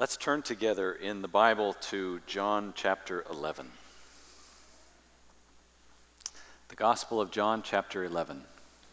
Let's turn together in the Bible to John chapter 11. The Gospel of John chapter 11.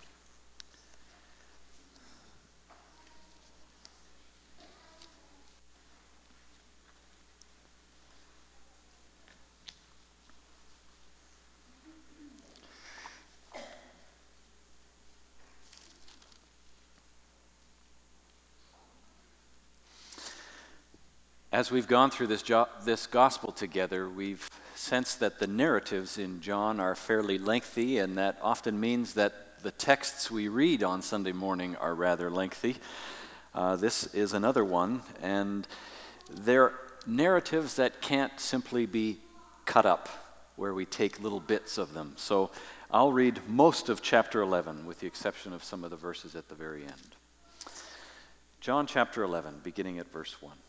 As we've gone through this gospel together, we've sensed that the narratives in John are fairly lengthy, and that often means that the texts we read on Sunday morning are rather lengthy. This is another one, and they're narratives that can't simply be cut up, where we take little bits of them. So I'll read most of chapter 11, with the exception of some of the verses at the very end. John chapter 11, beginning at verse 1.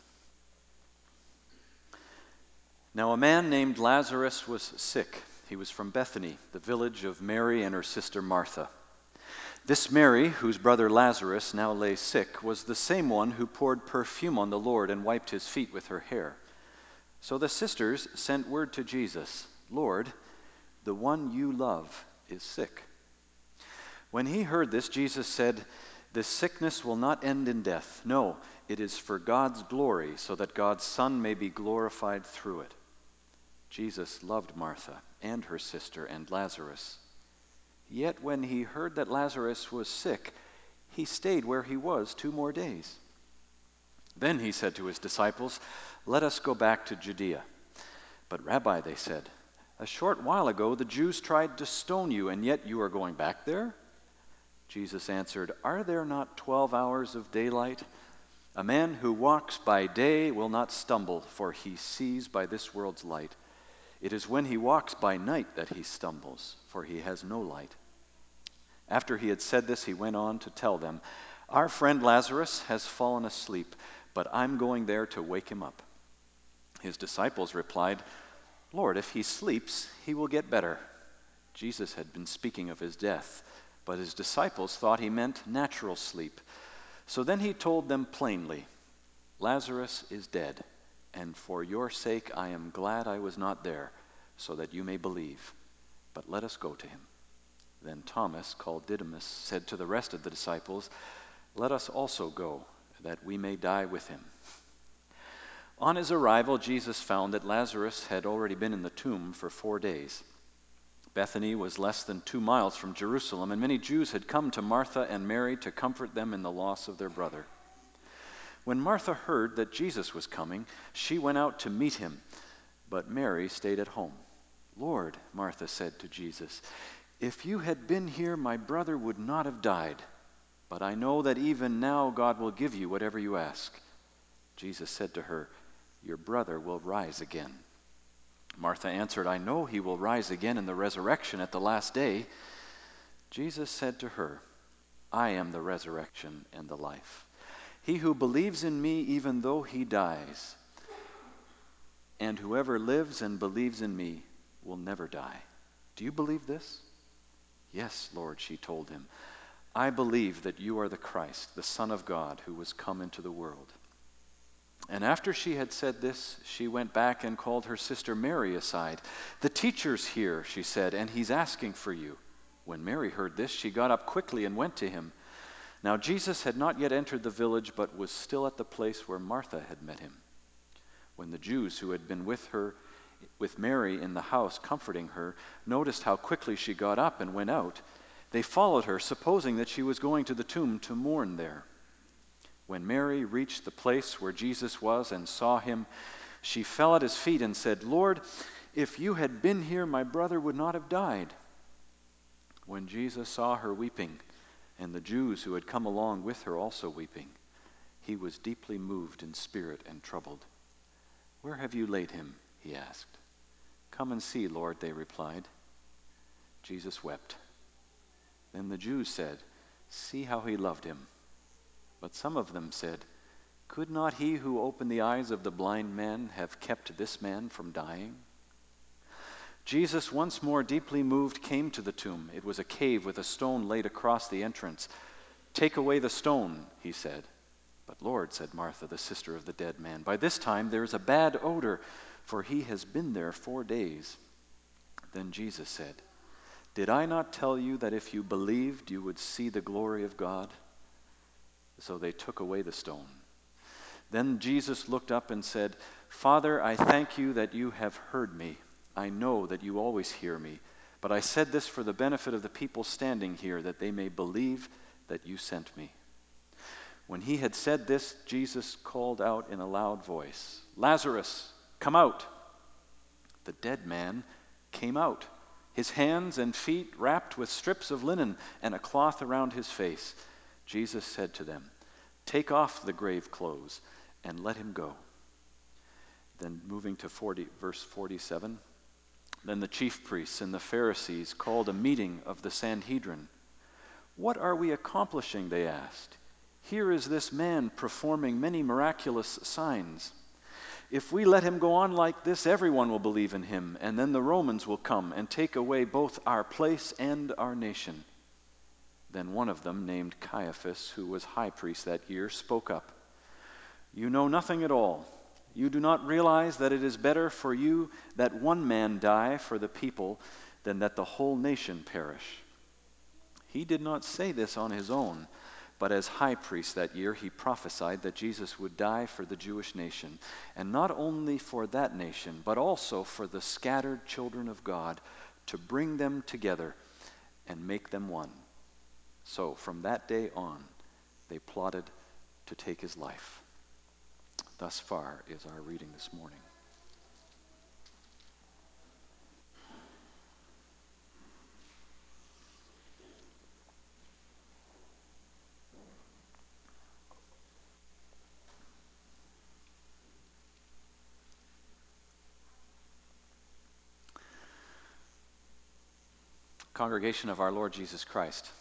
Now a man named Lazarus was sick. He was from Bethany, the village of Mary and her sister Martha. This Mary, whose brother Lazarus now lay sick, was the same one who poured perfume on the Lord and wiped his feet with her hair. So the sisters sent word to Jesus, "Lord, the one you love is sick." When he heard this, Jesus said, "This sickness will not end in death. No, it is for God's glory, so that God's Son may be glorified through it." Jesus loved Martha and her sister and Lazarus. Yet when he heard that Lazarus was sick, he stayed where he was 2 more days. Then he said to his disciples, "Let us go back to Judea." "But Rabbi," they said, "a short while ago the Jews tried to stone you, and yet you are going back there?" Jesus answered, "Are there not 12 hours of daylight? A man who walks by day will not stumble, for he sees by this world's light. It is when he walks by night that he stumbles, for he has no light." After he had said this, he went on to tell them, "Our friend Lazarus has fallen asleep, but I'm going there to wake him up." His disciples replied, "Lord, if he sleeps, he will get better." Jesus had been speaking of his death, but his disciples thought he meant natural sleep. So then he told them plainly, "Lazarus is dead, and for your sake I am glad I was not there, so that you may believe. But let us go to him." Then Thomas, called Didymus, said to the rest of the disciples, "Let us also go, that we may die with him." On his arrival, Jesus found that Lazarus had already been in the tomb for 4 days. Bethany was less than 2 miles from Jerusalem, and many Jews had come to Martha and Mary to comfort them in the loss of their brother. When Martha heard that Jesus was coming, she went out to meet him, but Mary stayed at home. "Lord," Martha said to Jesus, "if you had been here, my brother would not have died. But I know that even now God will give you whatever you ask." Jesus said to her, "Your brother will rise again." Martha answered, "I know he will rise again in the resurrection at the last day." Jesus said to her, "I am the resurrection and the life. He who believes in me, even though he dies, and whoever lives and believes in me will never die. Do you believe this?" "Yes, Lord," she told him. "I believe that you are the Christ, the Son of God, who was come into the world." And after she had said this, she went back and called her sister Mary aside. "The teacher's here," she said, "and he's asking for you." When Mary heard this, she got up quickly and went to him. Now Jesus had not yet entered the village, but was still at the place where Martha had met him. When the Jews who had been with Mary in the house comforting her, noticed how quickly she got up and went out, they followed her, supposing that she was going to the tomb to mourn there. When Mary reached the place where Jesus was and saw him, she fell at his feet and said, "Lord, if you had been here, my brother would not have died." When Jesus saw her weeping, and the Jews who had come along with her also weeping, he was deeply moved in spirit and troubled. "Where have you laid him?" he asked. "Come and see, Lord," they replied. Jesus wept. Then the Jews said, "See how he loved him." But some of them said, "Could not he who opened the eyes of the blind man have kept this man from dying?" Jesus, once more deeply moved, came to the tomb. It was a cave with a stone laid across the entrance. "Take away the stone," he said. "But Lord," said Martha, the sister of the dead man, "by this time there is a bad odor, for he has been there 4 days." Then Jesus said, "Did I not tell you that if you believed, you would see the glory of God?" So they took away the stone. Then Jesus looked up and said, "Father, I thank you that you have heard me. I know that you always hear me, but I said this for the benefit of the people standing here, that they may believe that you sent me." When he had said this, Jesus called out in a loud voice, "Lazarus, come out!" The dead man came out, his hands and feet wrapped with strips of linen and a cloth around his face. Jesus said to them, "Take off the grave clothes and let him go." Then moving to verse 47, then the chief priests and the Pharisees called a meeting of the Sanhedrin. "What are we accomplishing?" they asked. "Here is this man performing many miraculous signs. If we let him go on like this, everyone will believe in him, and then the Romans will come and take away both our place and our nation." Then one of them, named Caiaphas, who was high priest that year, spoke up. "You know nothing at all. You do not realize that it is better for you that one man die for the people than that the whole nation perish." He did not say this on his own, but as high priest that year, he prophesied that Jesus would die for the Jewish nation, and not only for that nation, but also for the scattered children of God, to bring them together and make them one. So from that day on, they plotted to take his life. Thus far is our reading this morning. Congregation of our Lord Jesus Christ,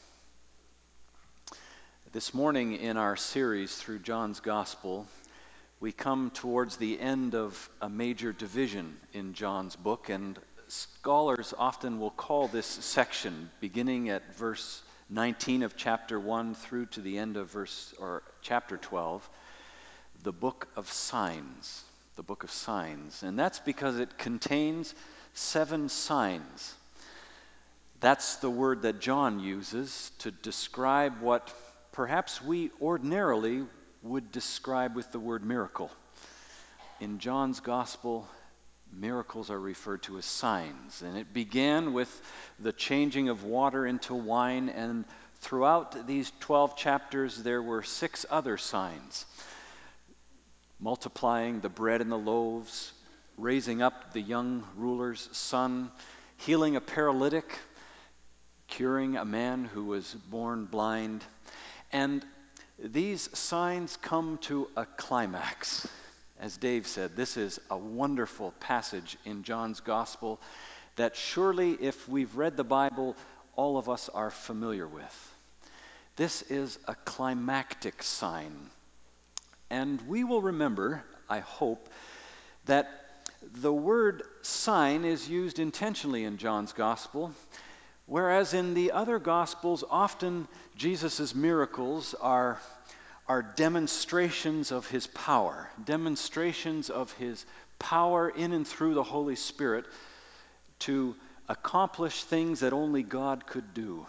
this morning in our series through John's Gospel, we come towards the end of a major division in John's book, and scholars often will call this section, beginning at verse 19 of chapter 1 through to the end of chapter 12, the book of signs. The book of signs. And that's because it contains 7 signs. That's the word that John uses to describe what perhaps we ordinarily would describe with the word miracle. In John's gospel, miracles are referred to as signs, and it began with the changing of water into wine, and throughout these 12 chapters there were 6 other signs: multiplying the bread and the loaves, raising up the young ruler's son, healing a paralytic, curing a man who was born blind. And these signs come to a climax. As Dave said, this is a wonderful passage in John's Gospel that surely, if we've read the Bible, all of us are familiar with. This is a climactic sign. And we will remember, I hope, that the word sign is used intentionally in John's Gospel, whereas in the other Gospels, often Jesus' miracles are demonstrations of his power, demonstrations of his power in and through the Holy Spirit to accomplish things that only God could do,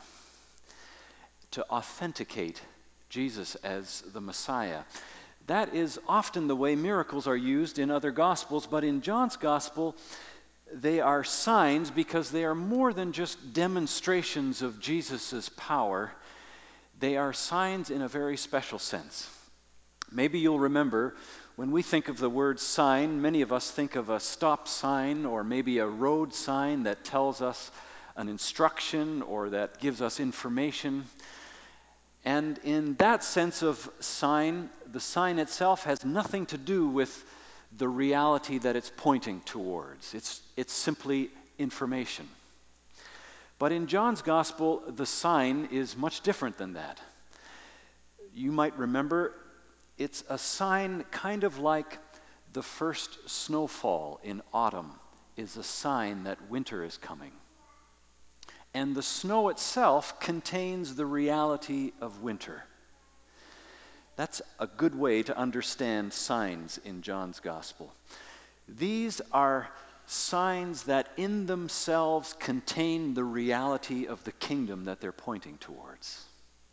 to authenticate Jesus as the Messiah. That is often the way miracles are used in other Gospels, but in John's Gospel, they are signs because they are more than just demonstrations of Jesus' power. They are signs in a very special sense. Maybe you'll remember when we think of the word sign, many of us think of a stop sign or maybe a road sign that tells us an instruction or that gives us information. And in that sense of sign, the sign itself has nothing to do with the reality that it's pointing towards. It's simply information. But in John's Gospel, the sign is much different than that. You might remember it's a sign kind of like the first snowfall in autumn is a sign that winter is coming. And the snow itself contains the reality of winter. That's a good way to understand signs in John's Gospel. These are signs that in themselves contain the reality of the kingdom that they're pointing towards.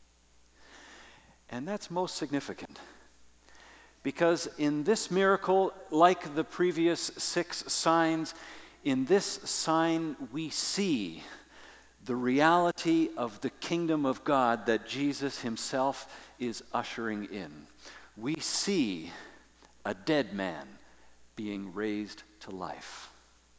And that's most significant. Because in this miracle, like the previous 6 signs, in this sign we see the reality of the kingdom of God that Jesus himself is ushering in. We see a dead man being raised to life.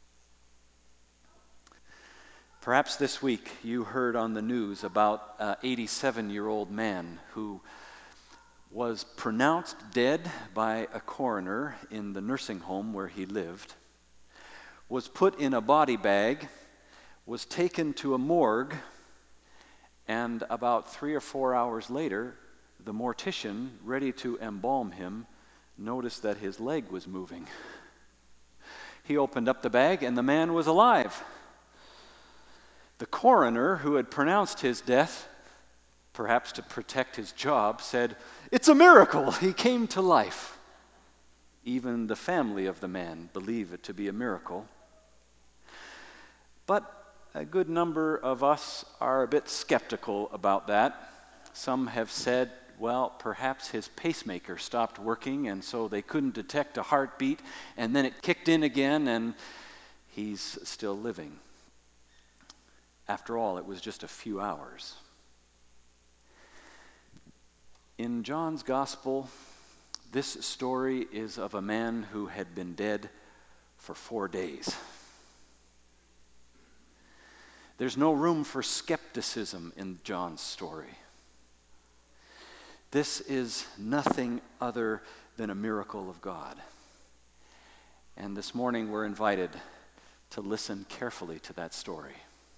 Perhaps this week you heard on the news about an 87-year-old man who was pronounced dead by a coroner in the nursing home where he lived, was put in a body bag, was taken to a morgue, and about 3 or 4 hours later, the mortician, ready to embalm him, noticed that his leg was moving. He opened up the bag, and the man was alive. The coroner, who had pronounced his death, perhaps to protect his job, said, "It's a miracle! He came to life." Even the family of the man believe it to be a miracle. But a good number of us are a bit skeptical about that. Some have said, well, perhaps his pacemaker stopped working and so they couldn't detect a heartbeat, and then it kicked in again and he's still living. After all, it was just a few hours. In John's Gospel, this story is of a man who had been dead for 4 days. There's no room for skepticism in John's story. This is nothing other than a miracle of God. And this morning we're invited to listen carefully to that story.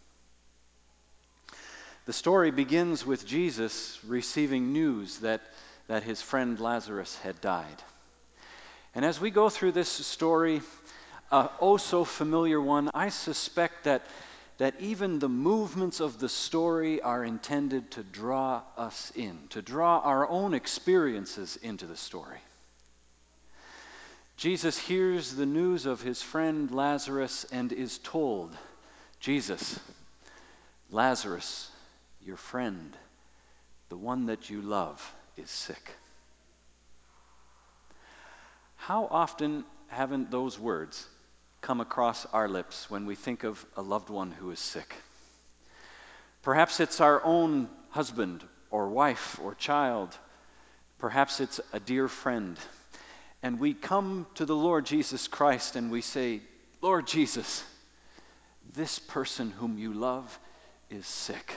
The story begins with Jesus receiving news that his friend Lazarus had died. And as we go through this story, oh so familiar one, I suspect that even the movements of the story are intended to draw us in, to draw our own experiences into the story. Jesus hears the news of his friend Lazarus and is told, "Jesus, Lazarus, your friend, the one that you love, is sick." How often haven't those words come across our lips when we think of a loved one who is sick? Perhaps it's our own husband or wife or child. Perhaps it's a dear friend. And we come to the Lord Jesus Christ and we say, "Lord Jesus, this person whom you love is sick.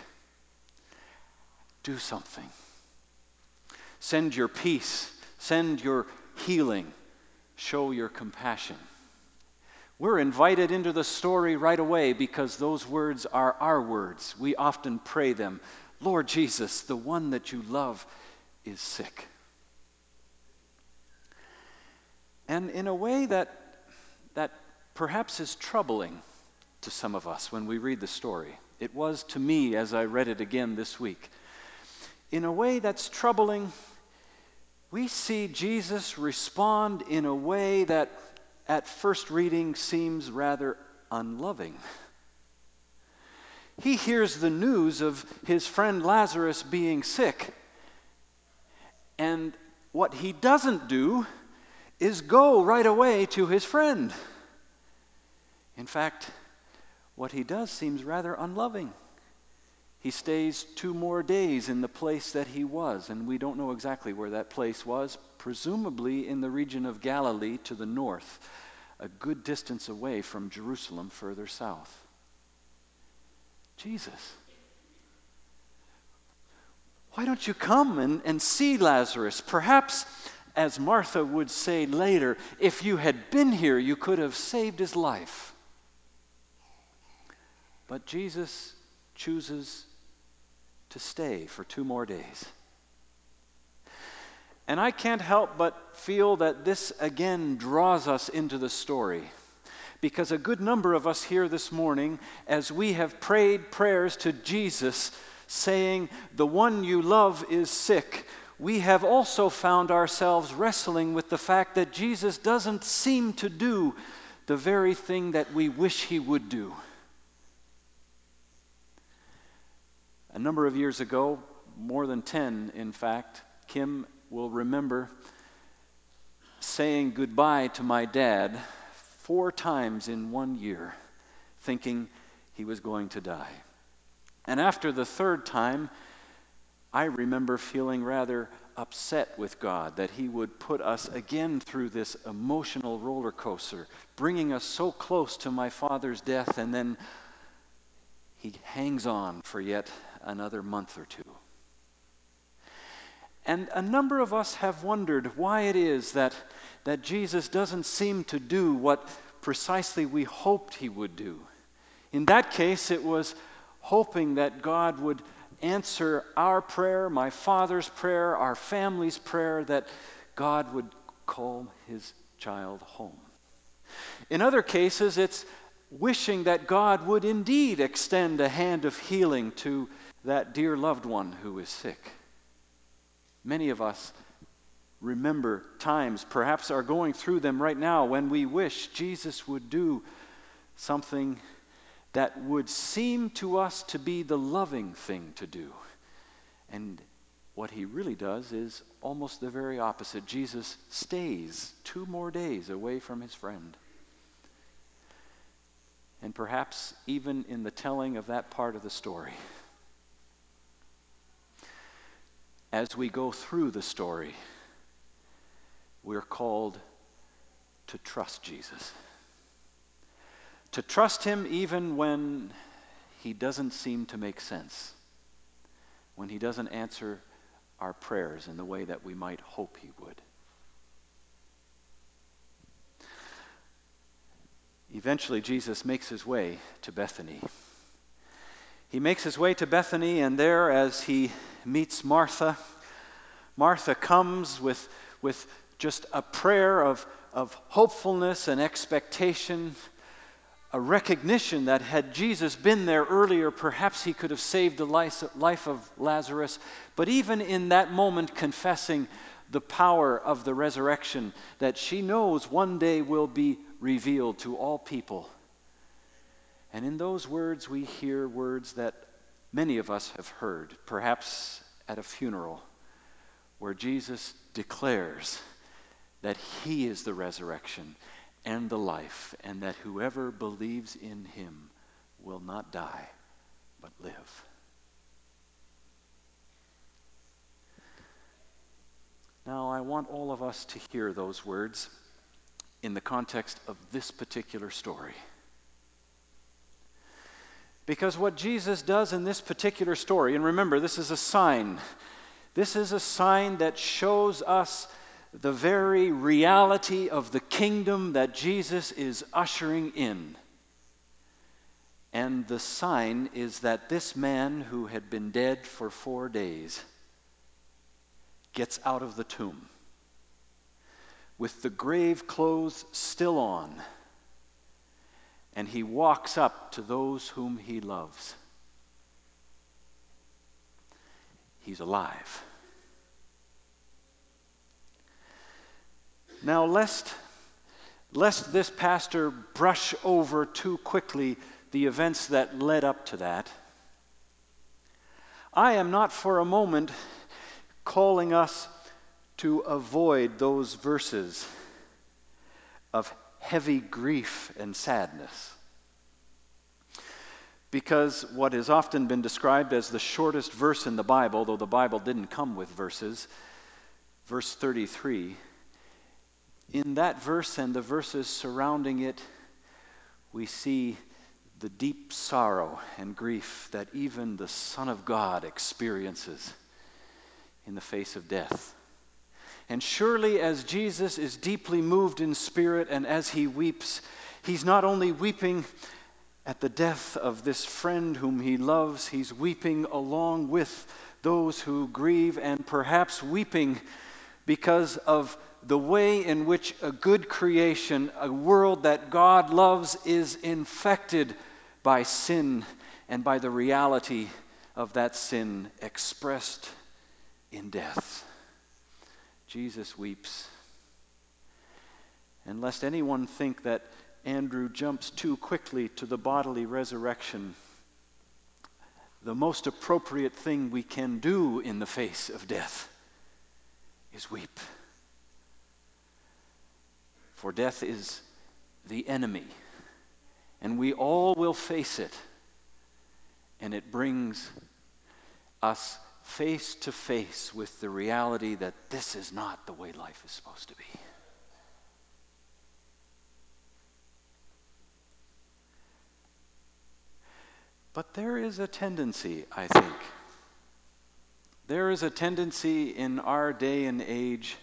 Do something. Send your peace. Send your healing. Show your compassion." We're invited into the story right away because those words are our words. We often pray them. "Lord Jesus, the one that you love is sick." And in a way that perhaps is troubling to some of us when we read the story. It was to me as I read it again this week. In a way that's troubling, we see Jesus respond in a way that at first reading seems rather unloving. He hears the news of his friend Lazarus being sick, and what he doesn't do is go right away to his friend. In fact, what he does seems rather unloving. He stays 2 more days in the place that he was, and we don't know exactly where that place was, presumably in the region of Galilee to the north, a good distance away from Jerusalem further south. Jesus, why don't you come and see Lazarus? Perhaps, as Martha would say later, if you had been here, you could have saved his life. But Jesus chooses to stay for 2 more days. And I can't help but feel that this again draws us into the story. Because a good number of us here this morning, as we have prayed prayers to Jesus saying, "The one you love is sick," we have also found ourselves wrestling with the fact that Jesus doesn't seem to do the very thing that we wish he would do. A number of years ago, more than 10 in fact, Kim will remember saying goodbye to my dad 4 times in 1 year, thinking he was going to die. And after the 3rd time, I remember feeling rather upset with God that he would put us again through this emotional roller coaster, bringing us so close to my father's death, and then he hangs on for yet another month or 2. And a number of us have wondered why it is that Jesus doesn't seem to do what precisely we hoped he would do. In that case, it was hoping that God would answer our prayer, my father's prayer, our family's prayer, that God would call his child home. In other cases, it's wishing that God would indeed extend a hand of healing to that dear loved one who is sick. Many of us remember times, perhaps are going through them right now, when we wish Jesus would do something that would seem to us to be the loving thing to do. And what he really does is almost the very opposite. Jesus stays 2 more days away from his friend. And perhaps even in the telling of that part of the story, as we go through the story, we're called to trust Jesus. To trust him even when he doesn't seem to make sense, when he doesn't answer our prayers in the way that we might hope he would. Eventually, Jesus makes his way to Bethany. He makes his way to Bethany, and there, as he meets Martha, Martha comes with just a prayer of hopefulness and expectation, a recognition that had Jesus been there earlier, perhaps he could have saved the life of Lazarus. But even in that moment, confessing the power of the resurrection that she knows one day will be revealed to all people. And in those words, we hear words that many of us have heard, perhaps at a funeral, where Jesus declares that he is the resurrection and the life, and that whoever believes in him will not die, but live. Now, I want all of us to hear those words in the context of this particular story. Because what Jesus does in this particular story, and remember, this is a sign. This is a sign that shows us the very reality of the kingdom that Jesus is ushering in. And the sign is that this man who had been dead for 4 days gets out of the tomb with the grave clothes still on, and he walks up to those whom he loves. He's alive. Now, lest this pastor brush over too quickly the events that led up to that, I am not for a moment calling us to avoid those verses of heavy grief and sadness. Because what has often been described as the shortest verse in the Bible, though the Bible didn't come with verses, verse 33, in that verse and the verses surrounding it, we see the deep sorrow and grief that even the Son of God experiences in the face of death. And surely as Jesus is deeply moved in spirit and as he weeps, he's not only weeping at the death of this friend whom he loves, he's weeping along with those who grieve, and perhaps weeping because of the way in which a good creation, a world that God loves, is infected by sin and by the reality of that sin expressed in death. Jesus weeps. And lest anyone think that Andrew jumps too quickly to the bodily resurrection, the most appropriate thing we can do in the face of death is weep. For death is the enemy, and we all will face it, and it brings us face to face with the reality that this is not the way life is supposed to be. But there is a tendency, I think. There is a tendency in our day and age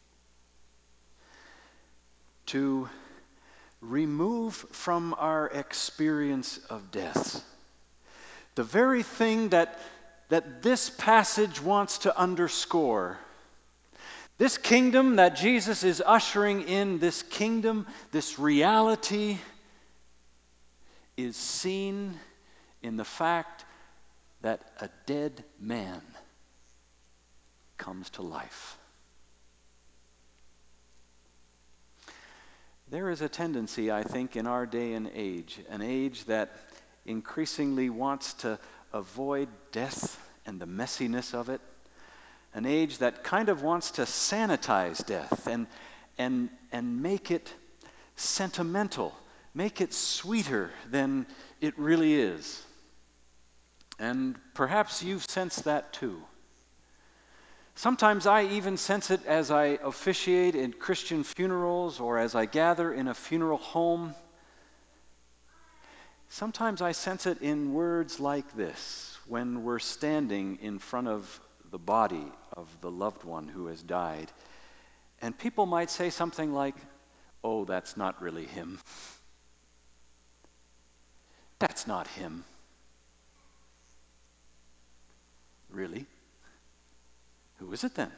to remove from our experience of death the very thing that this passage wants to underscore. This kingdom that Jesus is ushering in, this kingdom, this reality, is seen in the fact that a dead man comes to life. There is a tendency, I think, in our day and age, an age that increasingly wants to avoid death and the messiness of it, an age that kind of wants to sanitize death and make it sentimental, make it sweeter than it really is. And perhaps you've sensed that too. Sometimes I even sense it as I officiate in Christian funerals or as I gather in a funeral home. Sometimes I sense it in words like this when we're standing in front of the body of the loved one who has died. And people might say something like, "Oh, that's not really him. That's not him." Really? Who is it then?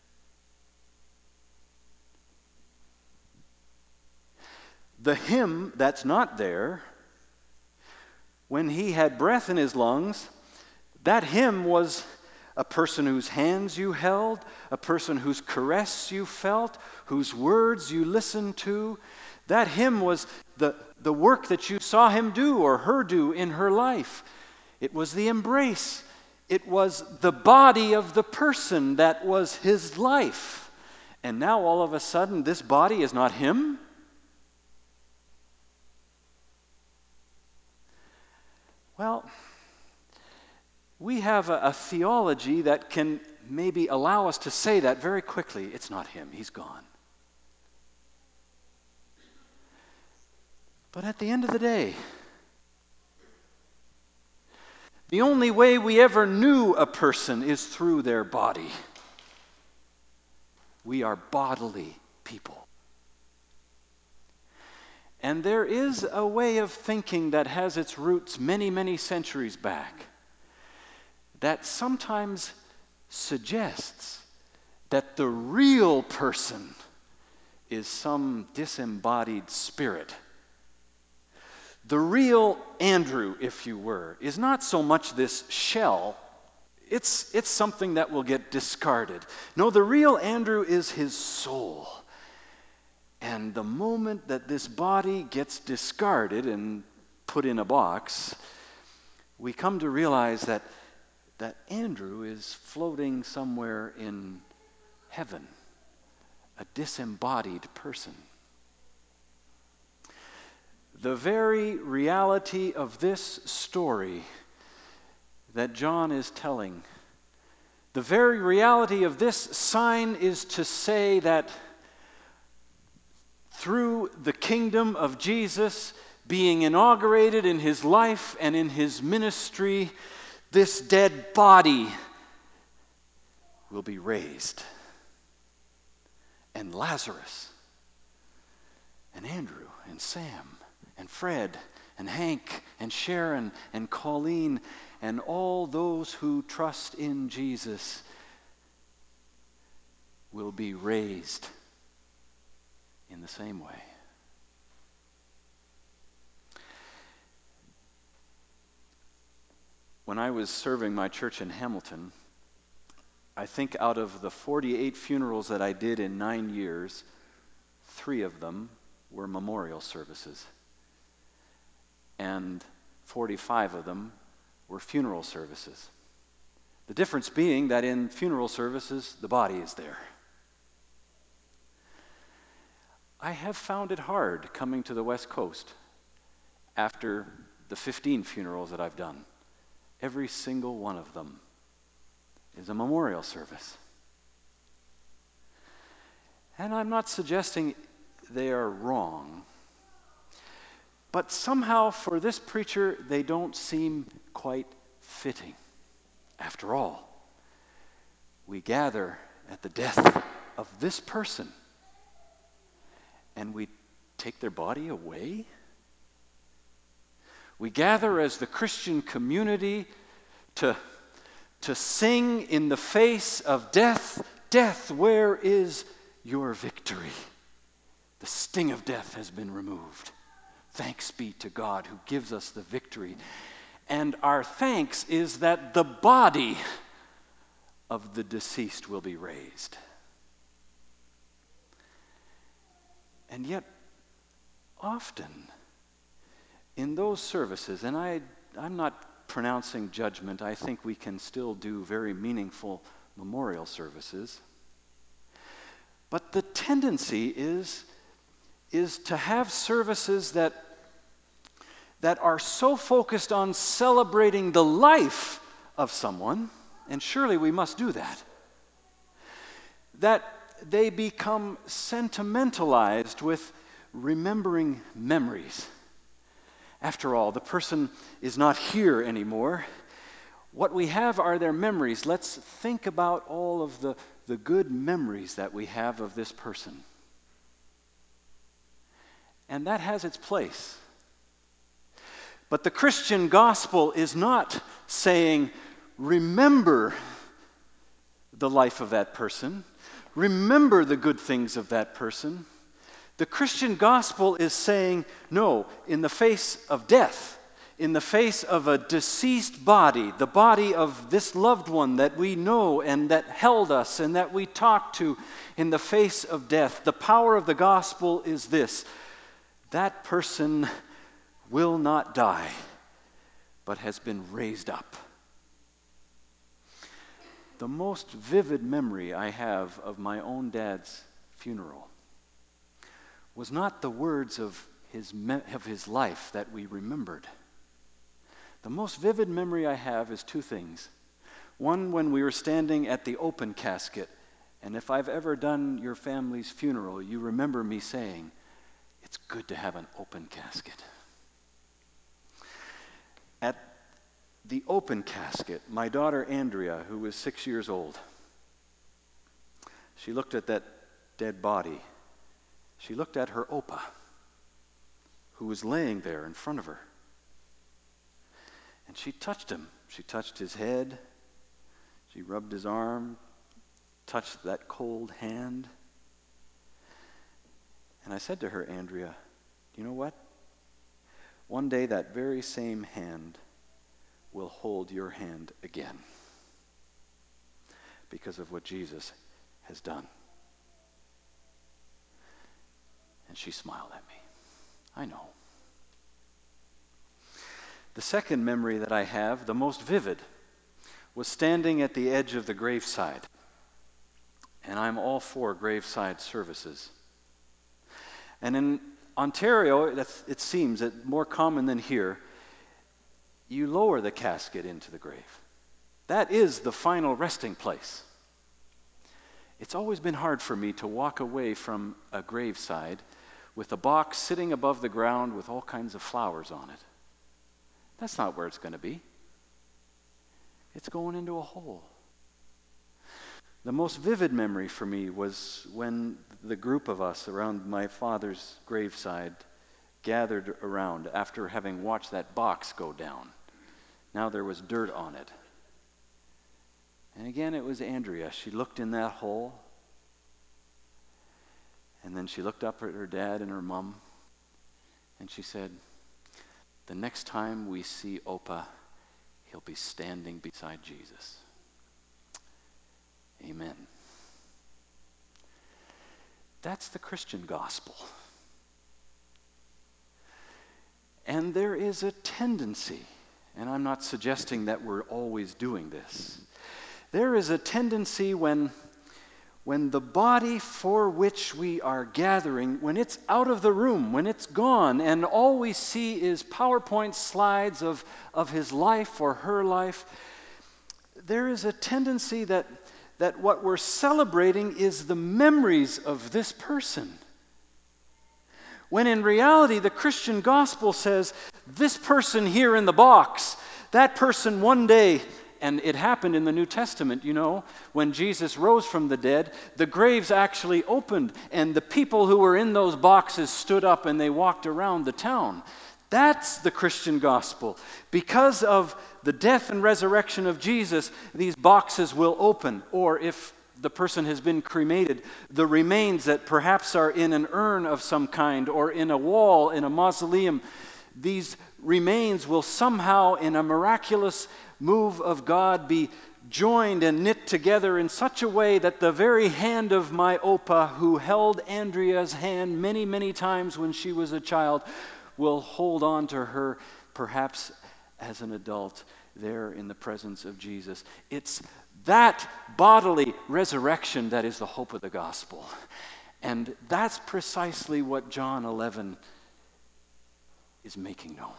The him that's not there, when he had breath in his lungs, that him was a person whose hands you held, a person whose caress you felt, whose words you listened to. That him was the work that you saw him do or her do in her life. It was the embrace. It was the body of the person that was his life. And now all of a sudden, this body is not him? Well, we have a theology that can maybe allow us to say that very quickly. It's not him, he's gone. But at the end of the day, the only way we ever knew a person is through their body. We are bodily people. And there is a way of thinking that has its roots many, many centuries back that sometimes suggests that the real person is some disembodied spirit. The real Andrew, if you were, is not so much this shell. It's something that will get discarded. No, the real Andrew is his soul. And the moment that this body gets discarded and put in a box, we come to realize that Andrew is floating somewhere in heaven, a disembodied person. The very reality of this story that John is telling, the very reality of this sign is to say that through the kingdom of Jesus being inaugurated in his life and in his ministry, this dead body will be raised. And Lazarus and Andrew and Sam and Fred and Hank and Sharon and Colleen and all those who trust in Jesus will be raised in the same way. When I was serving my church in Hamilton, I think out of the 48 funerals that I did in 9 years, 3 of them were memorial services. And 45 of them were funeral services. The difference being that in funeral services, the body is there. I have found it hard coming to the West Coast after the 15 funerals that I've done. Every single one of them is a memorial service. And I'm not suggesting they are wrong, but somehow for this preacher, they don't seem quite fitting. After all, we gather at the death of this person and we take their body away? We gather as the Christian community to sing in the face of death, "Death, where is your victory?" The sting of death has been removed. Thanks be to God who gives us the victory. And our thanks is that the body of the deceased will be raised. And yet, often in those services, and I'm not pronouncing judgment, I think we can still do very meaningful memorial services. But the tendency is to have services that are so focused on celebrating the life of someone, and surely we must do that, that they become sentimentalized with remembering memories. After all, the person is not here anymore. What we have are their memories. Let's think about all of the good memories that we have of this person. And that has its place. But the Christian gospel is not saying, remember the life of that person, remember the good things of that person. The Christian gospel is saying, no, in the face of death, in the face of a deceased body, the body of this loved one that we know and that held us and that we talked to, in the face of death, the power of the gospel is this: that person will not die, but has been raised up. The most vivid memory I have of my own dad's funeral was not the words of his life that we remembered. The most vivid memory I have is 2 things. One, when we were standing at the open casket, and if I've ever done your family's funeral, you remember me saying, it's good to have an open casket. At the open casket, my daughter Andrea, who was 6 years old, she looked at that dead body. She looked at her Opa, who was laying there in front of her. And she touched him. She touched his head. She rubbed his arm, touched that cold hand. And I said to her, Andrea, you know what? One day that very same hand will hold your hand again because of what Jesus has done. And she smiled at me. I know. The second memory that I have, the most vivid, was standing at the edge of the graveside. And I'm all for graveside services. And in Ontario, it seems that more common than here, you lower the casket into the grave. That is the final resting place. It's always been hard for me to walk away from a graveside with a box sitting above the ground with all kinds of flowers on it. That's not where it's going to be. It's going into a hole. The most vivid memory for me was when the group of us around my father's graveside gathered around after having watched that box go down. Now there was dirt on it. And again, it was Andrea. She looked in that hole, and then she looked up at her dad and her mom, and she said, the next time we see Opa, he'll be standing beside Jesus. Amen. That's the Christian gospel. And there is a tendency, and I'm not suggesting that we're always doing this, there is a tendency when the body for which we are gathering, when it's out of the room, when it's gone, and all we see is PowerPoint slides of his life or her life, there is a tendency that what we're celebrating is the memories of this person. When in reality, the Christian gospel says, this person here in the box, that person one day, and it happened in the New Testament, when Jesus rose from the dead, the graves actually opened, and the people who were in those boxes stood up and they walked around the town. That's the Christian gospel. Because of the death and resurrection of Jesus, these boxes will open, or if the person has been cremated, the remains that perhaps are in an urn of some kind or in a wall, in a mausoleum, these remains will somehow, in a miraculous move of God, be joined and knit together in such a way that the very hand of my Opa, who held Andrea's hand many, many times when she was a child, will hold on to her, perhaps as an adult, there in the presence of Jesus. It's that bodily resurrection that is the hope of the gospel. And that's precisely what John 11 is making known.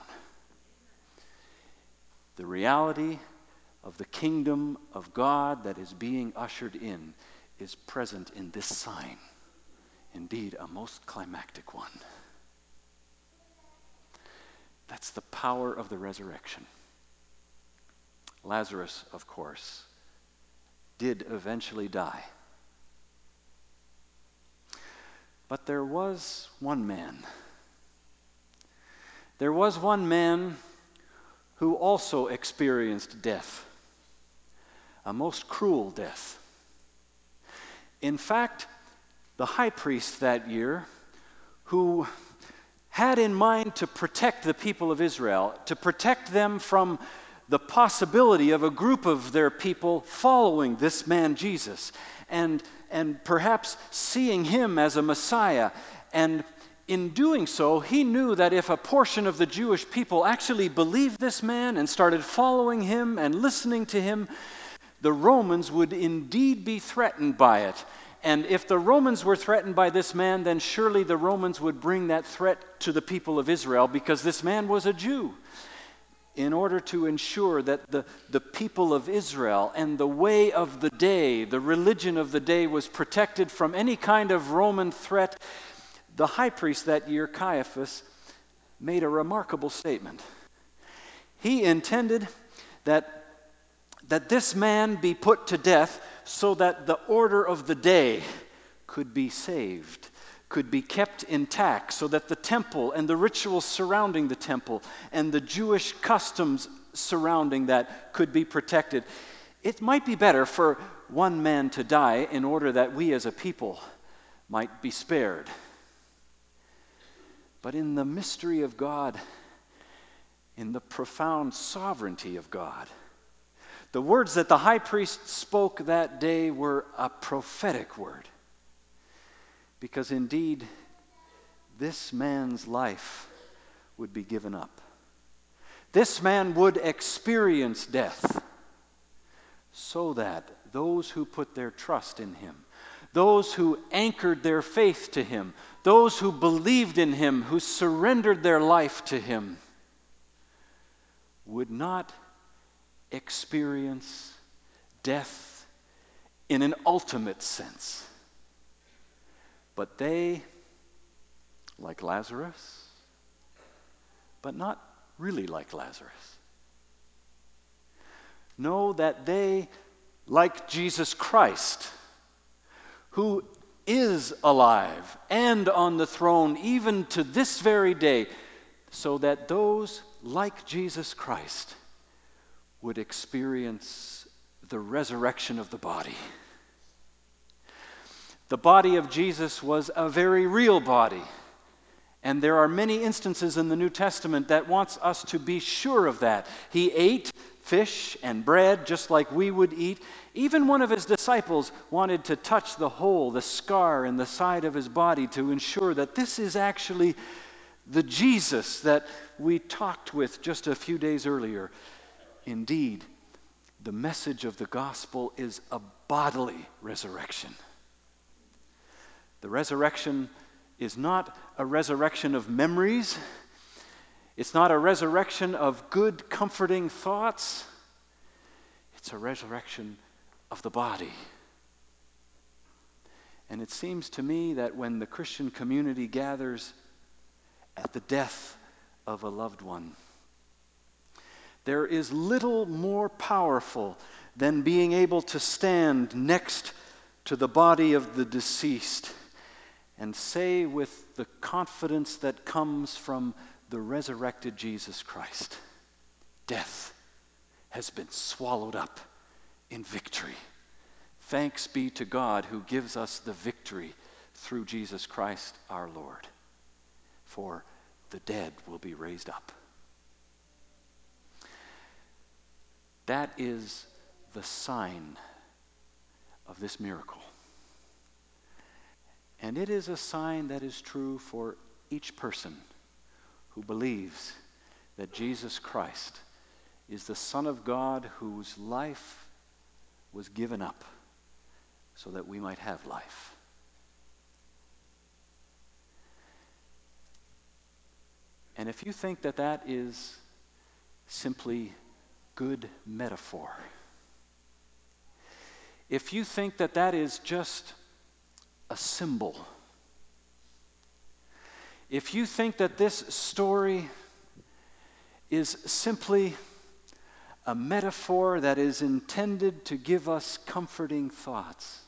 The reality of the kingdom of God that is being ushered in is present in this sign. Indeed, a most climactic one. That's the power of the resurrection. Lazarus, of course, did eventually die. But there was one man. There was one man who also experienced death, a most cruel death. In fact, the high priest that year, who had in mind to protect the people of Israel, to protect them from the possibility of a group of their people following this man Jesus, and perhaps seeing him as a Messiah. And in doing so, he knew that if a portion of the Jewish people actually believed this man and started following him and listening to him, the Romans would indeed be threatened by it. And if the Romans were threatened by this man, then surely the Romans would bring that threat to the people of Israel, because this man was a Jew. In order to ensure that the people of Israel and the way of the day, the religion of the day, was protected from any kind of Roman threat, the high priest that year, Caiaphas, made a remarkable statement. He intended that this man be put to death so that the order of the day could be saved, could be kept intact, so that the temple and the rituals surrounding the temple and the Jewish customs surrounding that could be protected. It might be better for one man to die in order that we as a people might be spared. But in the mystery of God, in the profound sovereignty of God, the words that the high priest spoke that day were a prophetic word. Because indeed, this man's life would be given up. This man would experience death, so that those who put their trust in him, those who anchored their faith to him, those who believed in him, who surrendered their life to him, would not experience death in an ultimate sense. But they, like Lazarus, but not really like Lazarus, know that they, like Jesus Christ, who is alive and on the throne even to this very day, so that those like Jesus Christ would experience the resurrection of the body. The body of Jesus was a very real body. And there are many instances in the New Testament that wants us to be sure of that. He ate fish and bread just like we would eat. Even one of his disciples wanted to touch the hole, the scar in the side of his body to ensure that this is actually the Jesus that we talked with just a few days earlier. Indeed, the message of the gospel is a bodily resurrection. The resurrection is not a resurrection of memories. It's not a resurrection of good, comforting thoughts. It's a resurrection of the body. And it seems to me that when the Christian community gathers at the death of a loved one, there is little more powerful than being able to stand next to the body of the deceased and say with the confidence that comes from the resurrected Jesus Christ, death has been swallowed up in victory. Thanks be to God who gives us the victory through Jesus Christ our Lord. For the dead will be raised up. That is the sign of this miracle. And it is a sign that is true for each person who believes that Jesus Christ is the Son of God whose life was given up so that we might have life. And if you think that that is simply good metaphor, if you think that that is just a symbol, if you think that this story is simply a metaphor that is intended to give us comforting thoughts,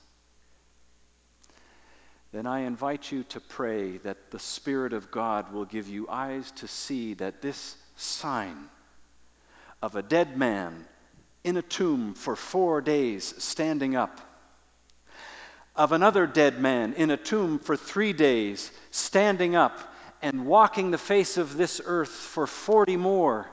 then I invite you to pray that the Spirit of God will give you eyes to see that this sign of a dead man in a tomb for 4 days standing up, of another dead man in a tomb for 3 days standing up and walking the face of this earth for 40 more,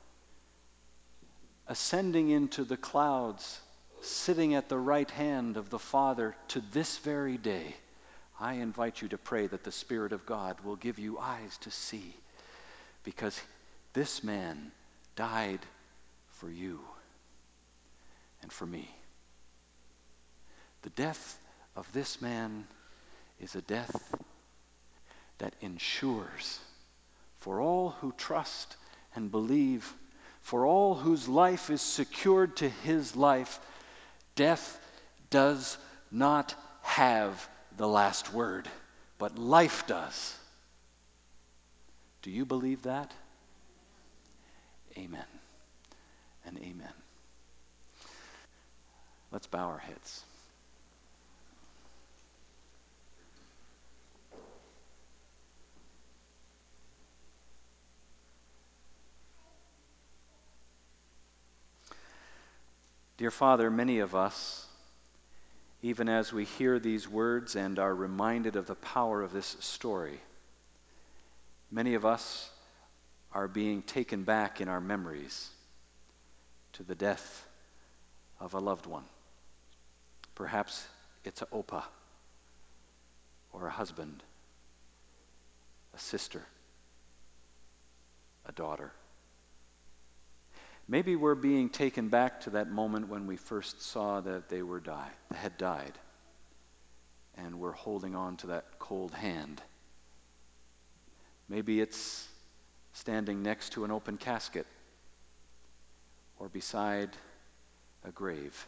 ascending into the clouds, sitting at the right hand of the Father to this very day. I invite you to pray that the Spirit of God will give you eyes to see, because this man died for you and for me. The death of this man is a death that ensures for all who trust and believe, for all whose life is secured to his life, death does not have the last word, but life does. Do you believe that? Amen and amen. Let's bow our heads. Dear Father, many of us, even as we hear these words and are reminded of the power of this story, many of us are being taken back in our memories to the death of a loved one. Perhaps it's a opa, or a husband, a sister, a daughter. Maybe we're being taken back to that moment when we first saw that they had died, and we're holding on to that cold hand. Maybe it's standing next to an open casket or beside a grave.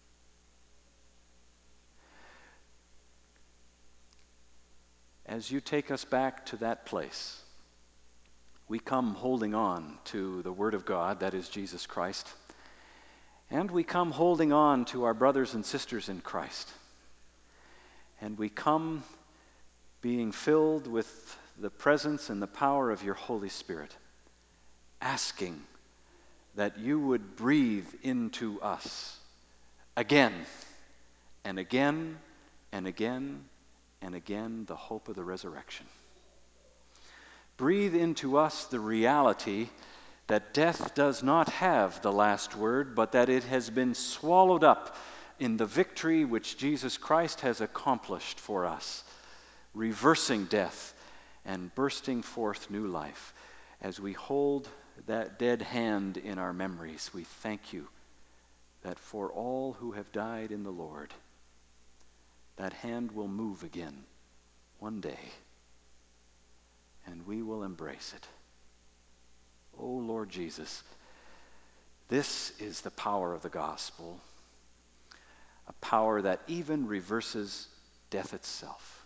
As you take us back to that place, we come holding on to the Word of God, that is Jesus Christ, and we come holding on to our brothers and sisters in Christ. And we come being filled with the presence and the power of your Holy Spirit, asking that you would breathe into us again and again and again and again the hope of the resurrection. Breathe into us the reality that death does not have the last word, but that it has been swallowed up in the victory which Jesus Christ has accomplished for us, reversing death and bursting forth new life. As we hold that dead hand in our memories, we thank you that for all who have died in the Lord, that hand will move again one day, and we will embrace it. Oh, Lord Jesus, this is the power of the gospel, a power that even reverses death itself.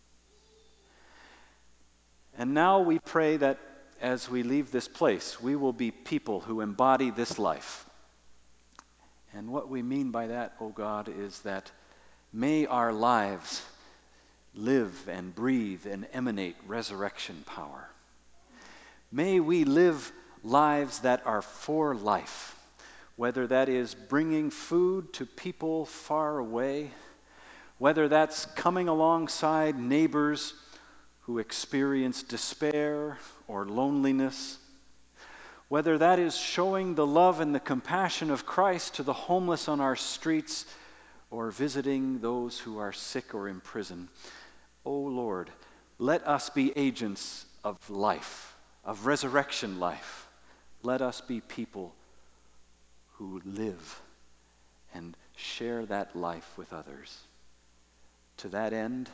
And now we pray that as we leave this place, we will be people who embody this life. And what we mean by that, oh God, is that may our lives live and breathe and emanate resurrection power. May we live lives that are for life, whether that is bringing food to people far away, whether that's coming alongside neighbors who experience despair or loneliness, whether that is showing the love and the compassion of Christ to the homeless on our streets or visiting those who are sick or in prison. Oh Lord, let us be agents of life, of resurrection life. Let us be people who live and share that life with others. To that end,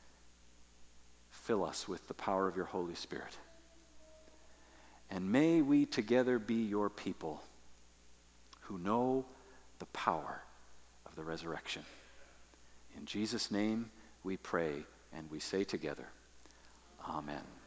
fill us with the power of your Holy Spirit. And may we together be your people who know the power of the resurrection. In Jesus' name we pray and we say together, Amen.